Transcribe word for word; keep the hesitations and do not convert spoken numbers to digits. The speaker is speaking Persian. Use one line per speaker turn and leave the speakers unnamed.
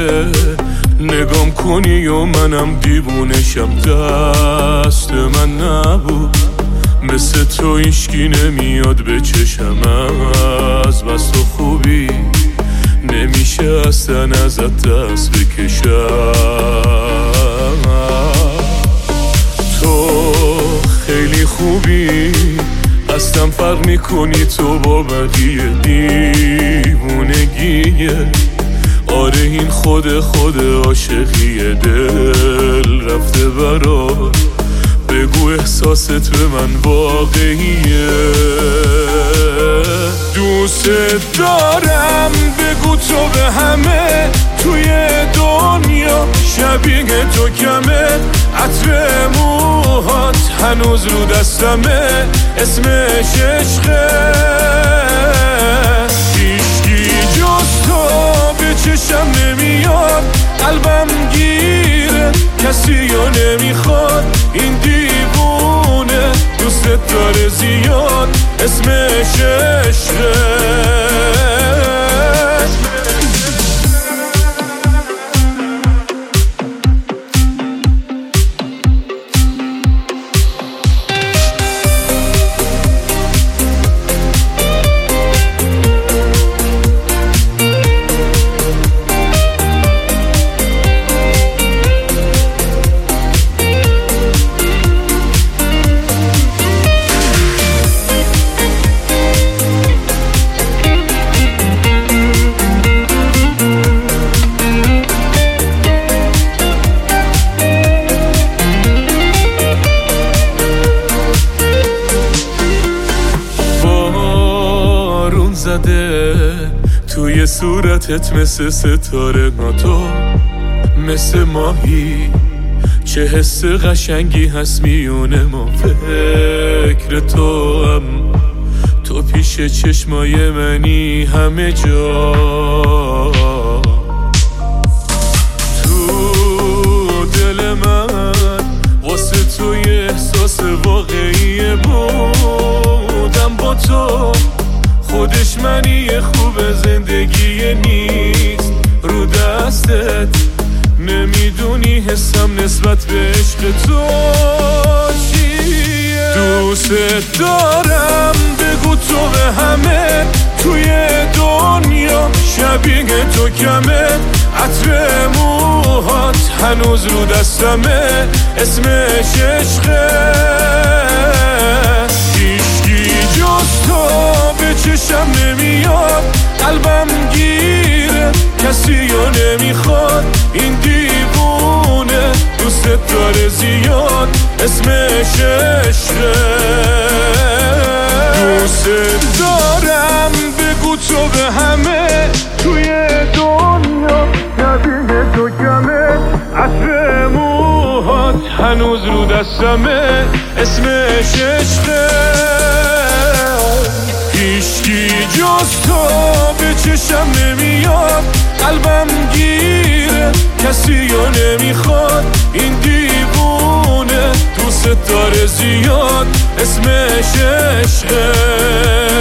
که نگام کنی و منم دیوونشم. دست من نبود مثل تو هیچکی نمیاد به چشم، از بس تو خوبی نمیشه اصلا ازت دست بکشم. تو خیلی خوبی اصلا فرق میکنی تو با بقیه، دیوونگیه. آره این خود خود عاشقیه، دل رفته برات بگو احساست به من واقعیه. دوست دارم بگو تو به همه توی دنیا شبیه تو کمه. عطر موهات هنوز رو دستمه، اسمش عشقه. هیچکی جز تو به چشم نمیاد، قلبم گیره کسی رو نمیخواد. این دیوونه دوست داره زیاد، اسمش عشقه. توی صورتت مثل ستاره ناتو، مثل ماهی چه حس قشنگی هست میونه ما. فکر تو هم تو پیش چشمای منی همه جا. تو دل من واسه تو یه احساس واقعیه، بودم با تو خودش منی خوب زندگی نیست رو دستت. نمیدونی حسم نسبت به عشق تو چیه. دوست دارم بگو تو به همه توی دنیا شبیه تو کمه. عطر موهات هنوز رو دستمه، اسمش عشقه. هیچکی جز تو به چشم نمیاد، قلبم گیره کسی رو نمیخواد. این دیوونه دوست داره زیاد، اسمش عشقه. دوست دارم بگو تو به همه توی دنیا شبیه تو کمه. عطر موهات هنوز رو دستمه، اسمش عشقه. هیچکی جز تو به چشم نمیاد، قلبم گیره کسی رو نمیخواد. این دیوونه دوست داره زیاد، اسمش عشقه.